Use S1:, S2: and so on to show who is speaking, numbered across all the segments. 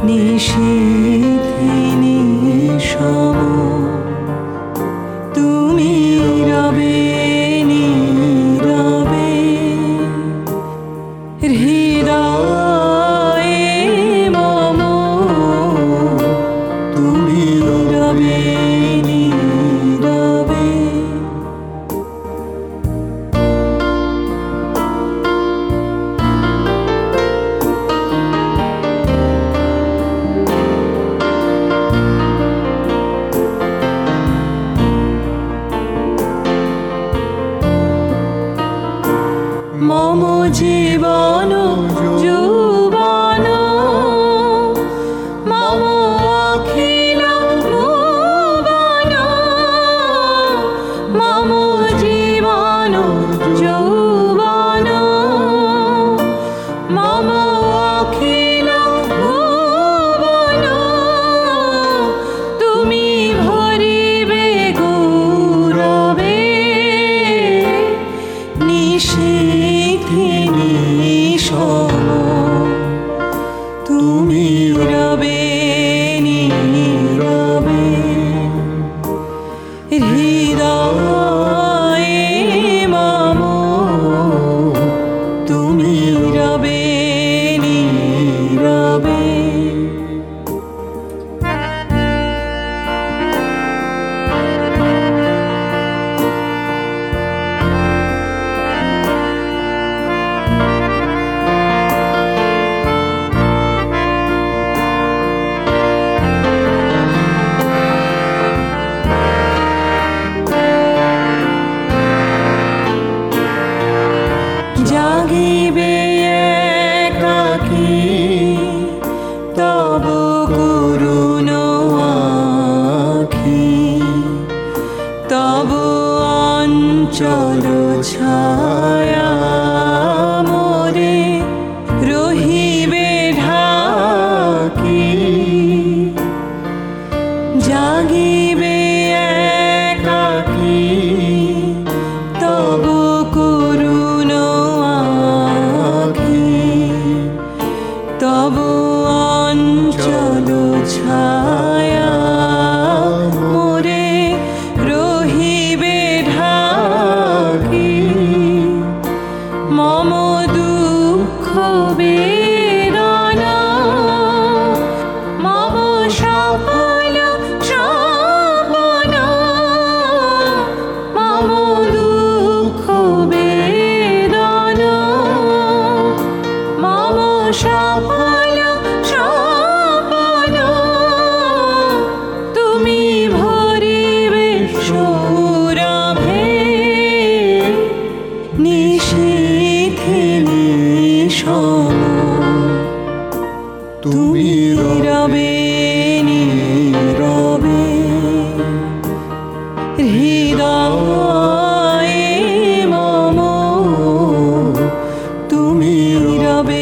S1: নিশীথিনী সম তুমি রবে নীরবে হৃদয়ে মম তুমি রবে নীরবে মম জীবন যৌবন মম অখিল ভুবন মম জীবন যৌবন মম অখিল ভুবন তুমি ভরিবে গৌরবে নিশীথিনী সম তুমি রবে নীরবে হৃদয়ে মম তুমি রবে নীরবে জাগিবে একাকী তব করুণ আখি তব অঞ্চল ছায়া মোরে রহিবে ঢাকি জাগিবে একাকী তব করুণ তব অঞ্চল ছায়া মোরে রহিবে ঢাকি মম দুঃখ বেদনা মম সফল সপনা মম দুঃখ বেদনা মম সফল সপনা তুমি ভরিবে সৌরভে নিশীথিনী সম তুমি রবে নীরবে হৃদয়ে মম তুমি রবে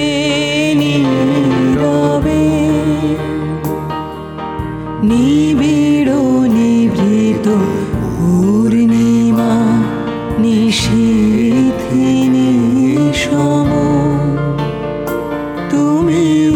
S1: নীরবে নিবিড় নিভৃত পূর্ণিমা নিশীথিনী সম তুমি